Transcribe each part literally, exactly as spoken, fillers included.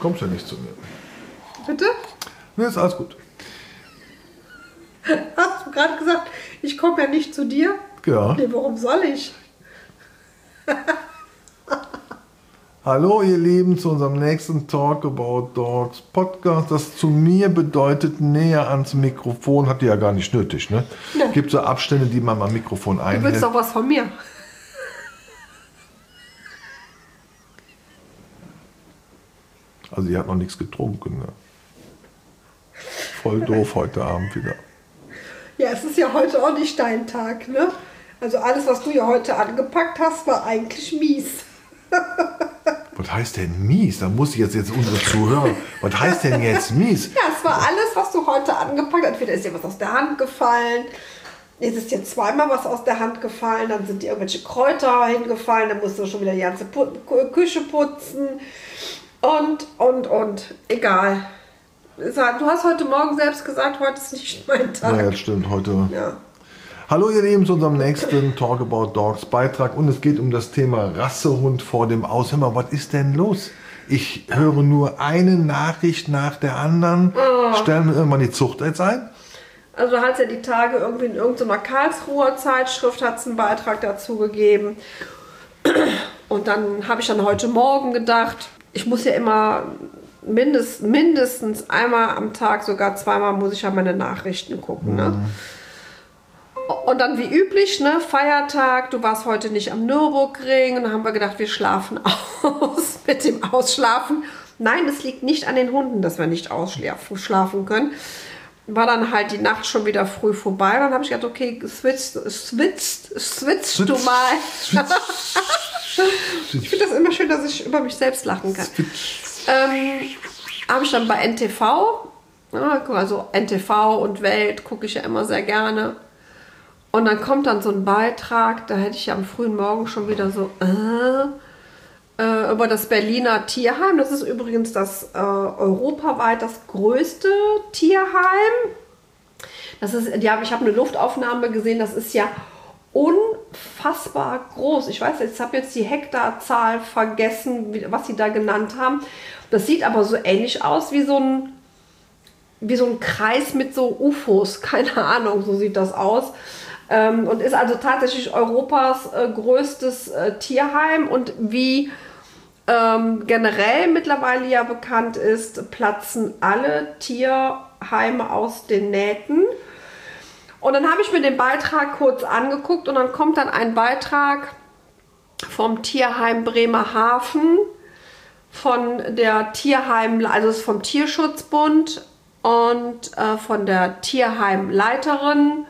kommst ja nicht zu mir. Bitte? Nee, ist alles gut. Hast du gerade gesagt, ich komme ja nicht zu dir? Ja. Nee, warum soll ich? Hallo ihr Lieben zu unserem nächsten Talk About Dogs Podcast. Das zu mir bedeutet näher ans Mikrofon. Hat die ja gar nicht nötig, ne? Ja. Gibt so Abstände, die man am Mikrofon Du einhält. willst doch was von mir. Also die hat noch nichts getrunken. Ne? Voll doof heute Abend wieder. Ja, es ist ja heute auch nicht dein Tag, ne? Also alles, was du ja heute angepackt hast, war eigentlich mies. Was heißt denn mies? Da muss ich jetzt, jetzt unsere Zuhörer. Was heißt denn jetzt mies? Ja, es war alles, was du heute angepackt hast. Entweder ist dir was aus der Hand gefallen, jetzt ist dir zweimal was aus der Hand gefallen, dann sind dir irgendwelche Kräuter hingefallen, dann musst du schon wieder die ganze Put Küche putzen und, und, und. Egal. Du hast heute Morgen selbst gesagt, heute ist nicht mein Tag. Ja, das stimmt. Heute. Ja. Hallo ihr Lieben zu unserem nächsten Talk About Dogs Beitrag und es geht um das Thema Rassehund vor dem Aus. Hör mal, was ist denn los? Ich höre nur eine Nachricht nach der anderen. Oh. Stellen wir irgendwann die Zucht jetzt ein? Also du hast ja die Tage irgendwie in irgendeiner Karlsruher Zeitschrift hat's einen Beitrag dazu gegeben. Und dann habe ich dann heute Morgen gedacht, ich muss ja immer mindest, mindestens einmal am Tag, sogar zweimal muss ich ja meine Nachrichten gucken. Mhm. Ne? Und dann wie üblich, ne, Feiertag, du warst heute nicht am Nürburgring und dann haben wir gedacht, wir schlafen aus mit dem Ausschlafen. Nein, es liegt nicht an den Hunden, dass wir nicht ausschlafen können. War dann halt die Nacht schon wieder früh vorbei. Dann habe ich gedacht, okay, switcht, switcht, switcht du mal. Ich finde das immer schön, dass ich über mich selbst lachen kann. Ähm, habe ich dann bei N T V, also N T V und Welt gucke ich ja immer sehr gerne. Und dann kommt dann so ein Beitrag, da hätte ich ja am frühen Morgen schon wieder so äh, äh, über das Berliner Tierheim. Das ist übrigens das äh, europaweit das größte Tierheim. Das ist, die hab, ich habe eine Luftaufnahme gesehen, das ist ja unfassbar groß. Ich weiß, ich habe jetzt die Hektarzahl vergessen, wie, was sie da genannt haben. Das sieht aber so ähnlich aus wie so ein, wie so ein Kreis mit so U F Os. Keine Ahnung, so sieht das aus. Ähm, und ist also tatsächlich Europas äh, größtes äh, Tierheim und wie ähm, generell mittlerweile ja bekannt ist, platzen alle Tierheime aus den Nähten. Und dann habe ich mir den Beitrag kurz angeguckt und dann kommt dann ein Beitrag vom Tierheim Bremerhaven, von der Tierheim, also es ist vom Tierschutzbund und äh, von der Tierheimleiterin,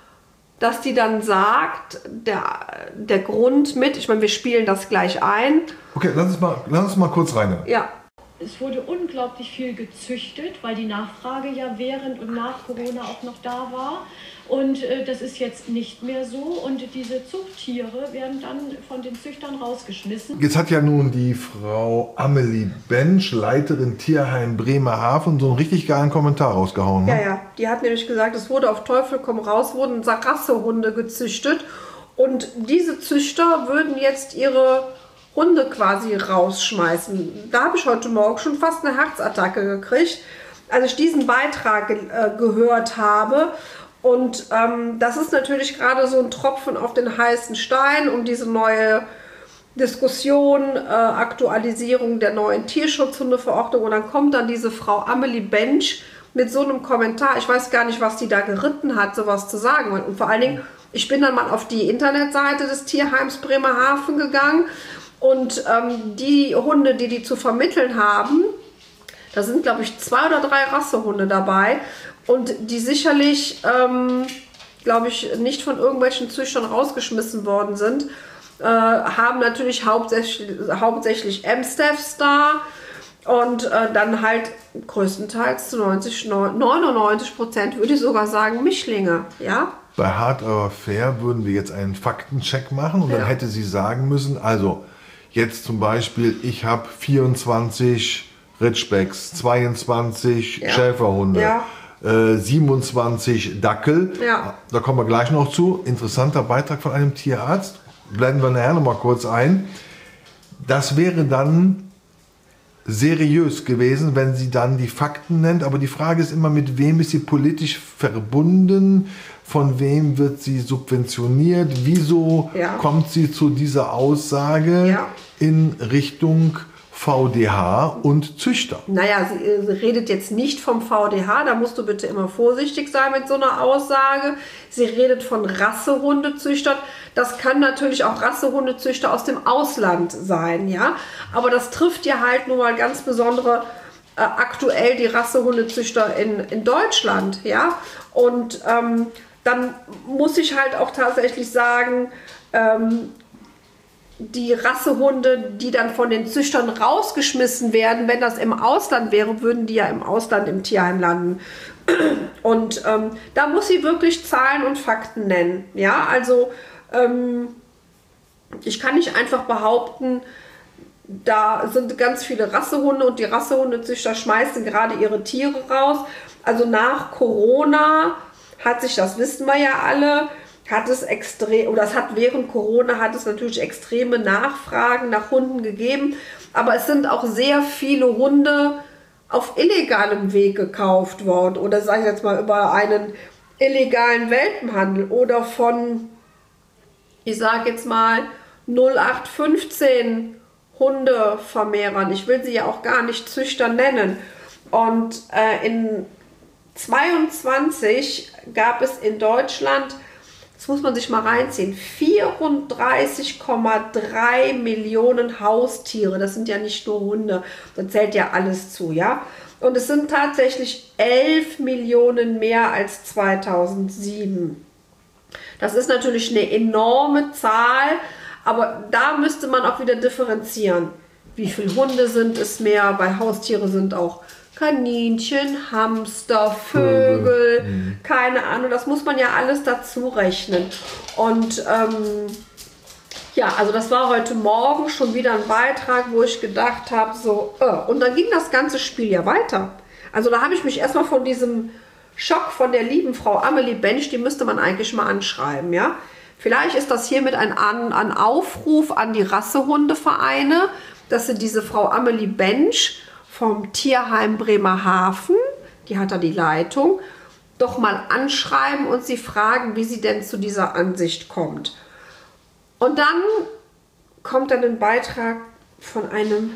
dass die dann sagt, der, der Grund mit, ich meine, wir spielen das gleich ein. Okay, lass uns mal, lass uns mal kurz rein. Ja. Es wurde unglaublich viel gezüchtet, weil die Nachfrage ja während und nach Corona auch noch da war. Und äh, das ist jetzt nicht mehr so. Und diese Zuchttiere werden dann von den Züchtern rausgeschmissen. Jetzt hat ja nun die Frau Amelie Bensch, Leiterin Tierheim Bremerhaven, so einen richtig geilen Kommentar rausgehauen. Ne? Ja, ja. Die hat nämlich gesagt, es wurde auf Teufel komm raus, wurden Rassehunde gezüchtet. Und diese Züchter würden jetzt ihre Hunde quasi rausschmeißen. Da habe ich heute Morgen schon fast eine Herzattacke gekriegt, als ich diesen Beitrag äh, gehört habe. Und ähm, das ist natürlich gerade so ein Tropfen auf den heißen Stein, um diese neue Diskussion, äh, Aktualisierung der neuen Tierschutzhundeverordnung. Und dann kommt dann diese Frau Amelie Bensch mit so einem Kommentar. Ich weiß gar nicht, was die da geritten hat, sowas zu sagen. Und vor allen Dingen, ich bin dann mal auf die Internetseite des Tierheims Bremerhaven gegangen. Und ähm, die Hunde, die die zu vermitteln haben, da sind, glaube ich, zwei oder drei Rassehunde dabei. Und die sicherlich, ähm, glaube ich, nicht von irgendwelchen Züchtern rausgeschmissen worden sind, äh, haben natürlich hauptsächlich, hauptsächlich Amstaffs da und äh, dann halt größtenteils zu neunzig, neunundneunzig Prozent, würde ich sogar sagen, Mischlinge. Ja? Bei Hard aber Fair würden wir jetzt einen Faktencheck machen und dann Ja. hätte sie sagen müssen, also jetzt zum Beispiel, ich habe vierundzwanzig Ridgebacks, zweiundzwanzig Ja. Schäferhunde. Ja. siebenundzwanzig Dackel, Ja. da kommen wir gleich noch zu. Interessanter Beitrag von einem Tierarzt, blenden wir nachher noch mal kurz ein. Das wäre dann seriös gewesen, wenn sie dann die Fakten nennt. Aber die Frage ist immer, mit wem ist sie politisch verbunden? Von wem wird sie subventioniert? Wieso ja. kommt sie zu dieser Aussage ja. in Richtung V D H und Züchter? Naja, sie, sie redet jetzt nicht vom V D H, da musst du bitte immer vorsichtig sein mit so einer Aussage. Sie redet von Rassehundezüchtern. Das kann natürlich auch Rassehundezüchter aus dem Ausland sein, ja. Aber das trifft ja halt nun mal ganz besondere äh, aktuell die Rassehundezüchter in, in Deutschland, ja. Und ähm, dann muss ich halt auch tatsächlich sagen, ähm, die Rassehunde, die dann von den Züchtern rausgeschmissen werden, wenn das im Ausland wäre, würden die ja im Ausland im Tierheim landen. Und ähm, da muss sie wirklich Zahlen und Fakten nennen. Ja, also ähm, ich kann nicht einfach behaupten, da sind ganz viele Rassehunde und die Rassehundezüchter schmeißen gerade ihre Tiere raus. Also nach Corona hat sich, das wissen wir ja alle, hat es extrem, oder es hat während Corona hat es natürlich extreme Nachfragen nach Hunden gegeben, aber es sind auch sehr viele Hunde auf illegalem Weg gekauft worden oder sage ich jetzt mal über einen illegalen Welpenhandel oder von, ich sage jetzt mal null acht fünfzehn Hundevermehrern, ich will sie ja auch gar nicht Züchter nennen. Und äh, in zweiundzwanzig gab es in Deutschland, das muss man sich mal reinziehen, vierunddreißig Komma drei Millionen Haustiere. Das sind ja nicht nur Hunde, da zählt ja alles zu, ja. Und es sind tatsächlich elf Millionen mehr als zweitausendsieben. Das ist natürlich eine enorme Zahl, aber da müsste man auch wieder differenzieren. Wie viele Hunde sind es mehr? Weil Haustiere sind auch Kaninchen, Hamster, Vögel, mhm. keine Ahnung, das muss man ja alles dazu rechnen. Und ähm, ja, also das war heute Morgen schon wieder ein Beitrag, wo ich gedacht habe, so, äh. und dann ging das ganze Spiel ja weiter. Also da habe ich mich erstmal von diesem Schock von der lieben Frau Amelie Bench, die müsste man eigentlich mal anschreiben, ja. Vielleicht ist das hiermit ein, ein Aufruf an die Rassehundevereine, dass sie diese Frau Amelie Bench vom Tierheim Bremerhaven, die hat da die Leitung, doch mal anschreiben und sie fragen, wie sie denn zu dieser Ansicht kommt. Und dann kommt dann ein Beitrag von einem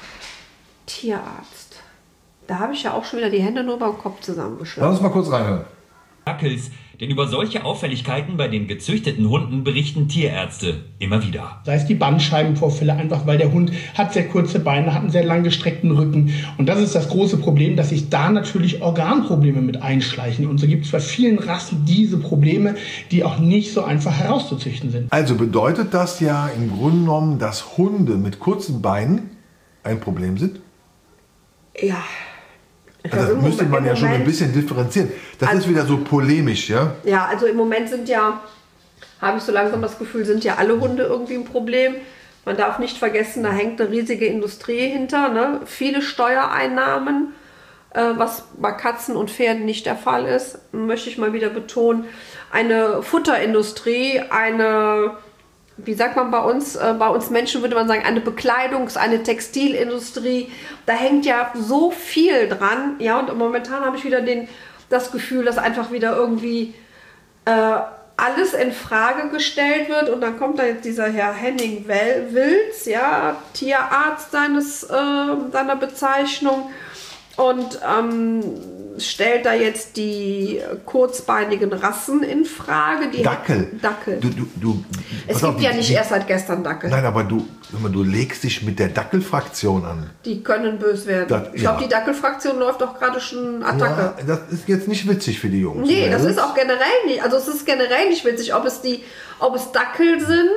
Tierarzt. Da habe ich ja auch schon wieder die Hände nur beim Kopf zusammengeschlagen. Lass uns mal kurz reinhören. Dackels, denn über solche Auffälligkeiten bei den gezüchteten Hunden berichten Tierärzte immer wieder. Sei es die Bandscheibenvorfälle, einfach weil der Hund hat sehr kurze Beine, hat einen sehr langgestreckten Rücken. Und das ist das große Problem, dass sich da natürlich Organprobleme mit einschleichen. Und so gibt es bei vielen Rassen diese Probleme, die auch nicht so einfach herauszuzüchten sind. Also bedeutet das ja im Grunde genommen, dass Hunde mit kurzen Beinen ein Problem sind? Ja. Also das müsste man ja schon ein bisschen differenzieren. Das also, ist wieder so polemisch, ja? Ja, also im Moment sind ja, habe ich so langsam das Gefühl, sind ja alle Hunde irgendwie ein Problem. Man darf nicht vergessen, da hängt eine riesige Industrie hinter, ne? Viele Steuereinnahmen, äh, was bei Katzen und Pferden nicht der Fall ist, möchte ich mal wieder betonen. Eine Futterindustrie, eine, wie sagt man bei uns, äh, bei uns Menschen würde man sagen, eine Bekleidungs-, eine Textilindustrie, da hängt ja so viel dran, ja, und momentan habe ich wieder den, das Gefühl, dass einfach wieder irgendwie äh, alles in Frage gestellt wird und dann kommt da jetzt dieser Herr Henning Wilz, ja, Tierarzt seines, äh, seiner Bezeichnung und ähm, stellt da jetzt die kurzbeinigen Rassen in Frage. Die Dackel. Dackel. Du, du, du, es gibt auf, ja nicht die, erst seit gestern Dackel. Nein, aber du, du legst dich mit der Dackelfraktion an. Die können böse werden. Das, ich glaube, ja. Die Dackelfraktion läuft doch gerade schon Attacke. Ja, das ist jetzt nicht witzig für die Jungs. Nee, das ist auch generell nicht. Also es ist generell nicht witzig, ob es, die, ob es Dackel sind.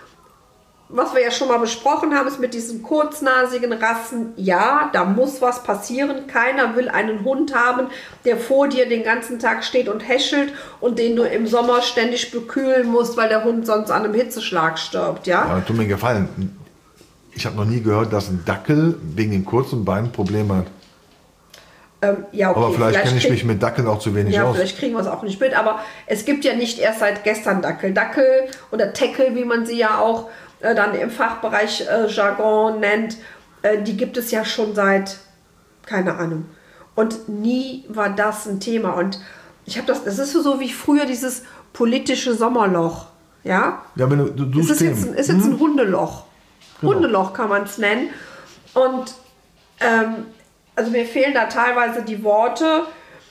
Was wir ja schon mal besprochen haben, ist mit diesen kurznasigen Rassen, ja, da muss was passieren. Keiner will einen Hund haben, der vor dir den ganzen Tag steht und häschelt und den du im Sommer ständig bekühlen musst, weil der Hund sonst an einem Hitzeschlag stirbt. Ja, ja, tut mir gefallen. Ich habe noch nie gehört, dass ein Dackel wegen den kurzen Beinen Probleme hat. Ähm, ja, okay. Aber vielleicht, vielleicht kenne ich mich mit Dackeln auch zu wenig ja, aus. Vielleicht kriegen wir es auch nicht mit, aber es gibt ja nicht erst seit gestern Dackel. Dackel oder Tackle, wie man sie ja auch dann im Fachbereich äh, Jargon nennt, äh, die gibt es ja schon seit, keine Ahnung. Und nie war das ein Thema. Und ich habe das, das ist so wie früher dieses politische Sommerloch. Ja, ja wenn du, du, du es ist jetzt, ein, ist jetzt hm? ein Hundeloch. Genau. Hundeloch kann man es nennen. Und ähm, also mir fehlen da teilweise die Worte.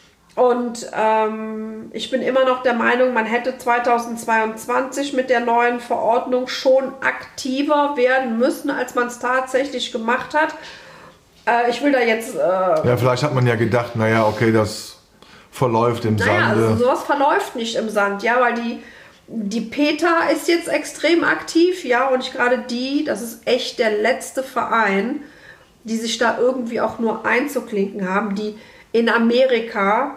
Und ähm, ich bin immer noch der Meinung, man hätte zweitausendzweiundzwanzig mit der neuen Verordnung schon aktiver werden müssen, als man es tatsächlich gemacht hat. Äh, ich will da jetzt... Äh, ja, vielleicht hat man ja gedacht, naja, okay, das verläuft im naja, Sande. also sowas verläuft nicht im Sand, ja, weil die, die PETA ist jetzt extrem aktiv, ja, und ich gerade die, das ist echt der letzte Verein, die sich da irgendwie auch nur einzuklinken haben, die in Amerika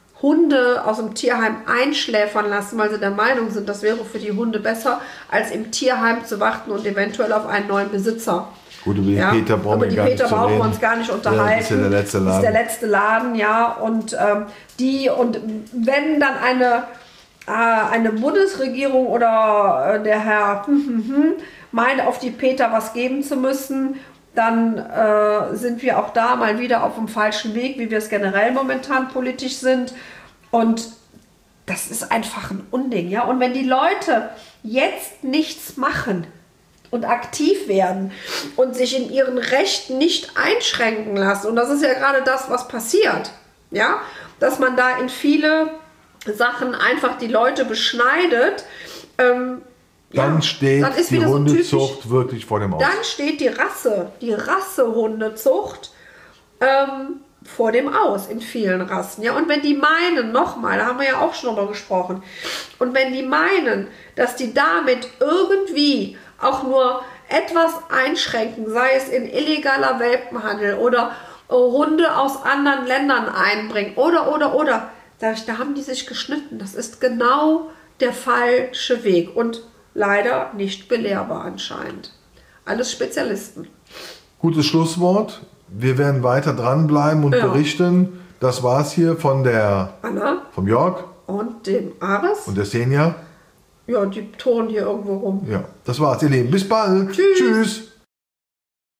Hunde aus dem Tierheim einschläfern lassen, weil sie der Meinung sind, das wäre für die Hunde besser, als im Tierheim zu warten und eventuell auf einen neuen Besitzer. Gut, über die ja, Peter brauchen über wir die gar Peter nicht zu brauchen wir reden. uns gar nicht unterhalten. Ja, das ist ja der letzte Laden. Das ist der letzte Laden, ja. Und ähm, die, und wenn dann eine, äh, eine Bundesregierung oder äh, der Herr hm, hm, hm, meint, auf die Peter was geben zu müssen, dann äh, sind wir auch da mal wieder auf dem falschen Weg, wie wir es generell momentan politisch sind. Und das ist einfach ein Unding, ja. Und wenn die Leute jetzt nichts machen und aktiv werden und sich in ihren Rechten nicht einschränken lassen, und das ist ja gerade das, was passiert, ja, dass man da in viele Sachen einfach die Leute beschneidet, ähm, dann ja, steht dann ist die wieder so Hundezucht typisch, wirklich vor dem Aus. dann steht die Rasse, die Rassehundezucht ähm, vor dem Aus in vielen Rassen. Ja, und wenn die meinen, nochmal, da haben wir ja auch schon drüber gesprochen, und wenn die meinen, dass die damit irgendwie auch nur etwas einschränken, sei es in illegaler Welpenhandel oder äh, Hunde aus anderen Ländern einbringen oder, oder, oder, da, da haben die sich geschnitten. Das ist genau der falsche Weg und leider nicht belehrbar anscheinend. Alles Spezialisten. Gutes Schlusswort. Wir werden weiter dranbleiben und Ja. berichten. Das war's hier von der Anna vom Jörg und dem Ares. und der Senja. Ja, die turnen hier irgendwo rum. Ja, das war's, ihr Lieben. Bis bald. Tschüss. Tschüss.